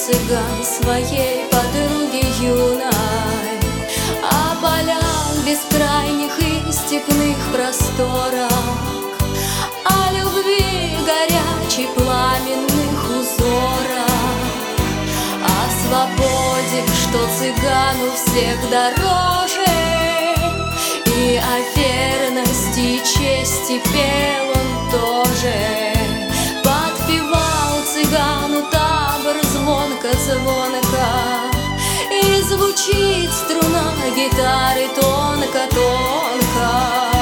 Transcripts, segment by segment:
цыган своей подруги юной о полях бескрайних и степных просторах, о любви горячей пламенных узорах, о свободе, что цыгану всех дороже, и о верности и чести пел он тоже. Подпевал цыгану табор звонко-звонко, и звучит струна гитары тонко-тонко.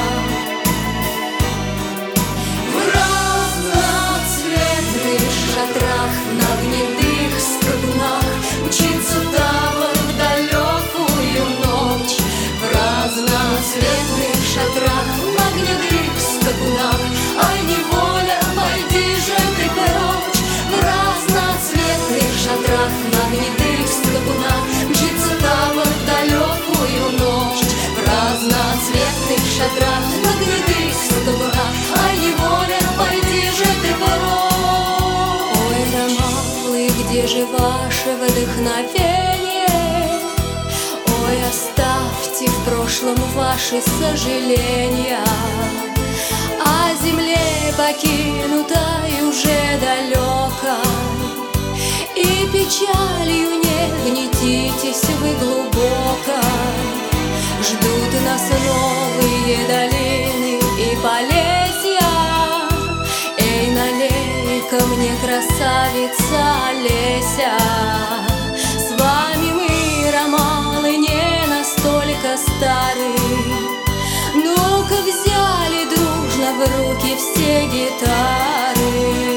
В разноцветных шатрах, на гнедых скакунах мчится табор в далекую ночь. В разноцветных шатрах, на гнедых скакунах, ай, неволя, пойди же ты прочь. В разноцветных шатрах, на гнедых скакунах мчится табор в далекую ночь. В разноцветных шатрах, на гнедых скакунах, ай, неволя, пойди же ты прочь. Ой, ромалы, где же ваше вдохновение? Ой, оставьте в прошлом ваши сожаления о земле покинутой уже далеко, и печалью не гнетитесь вы глубоко. Ждут нас новые долины и полесья. Эй, налей ко мне, красавица Олеся. С вами мы, ромалы, не настолько стары. Ну-ка, взяли дружно в руки все гитары.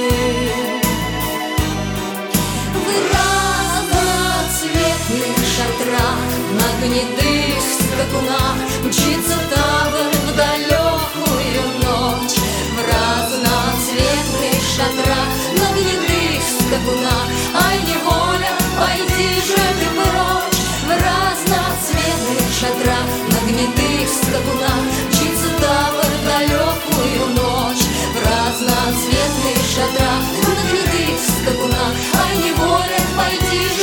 В разноцветных шатрах, на гнедых скакунах мчится табор в далекую ночь. В разноцветных шатрах, на гнедых скакунах, ай, неволя, пойди же ты прочь. В разноцветных шатрах, на гнедых скакунах мчится табор в далекую ночь. В разноцветных шатрах, на гнедых скакунах, ай, неволя, пойди же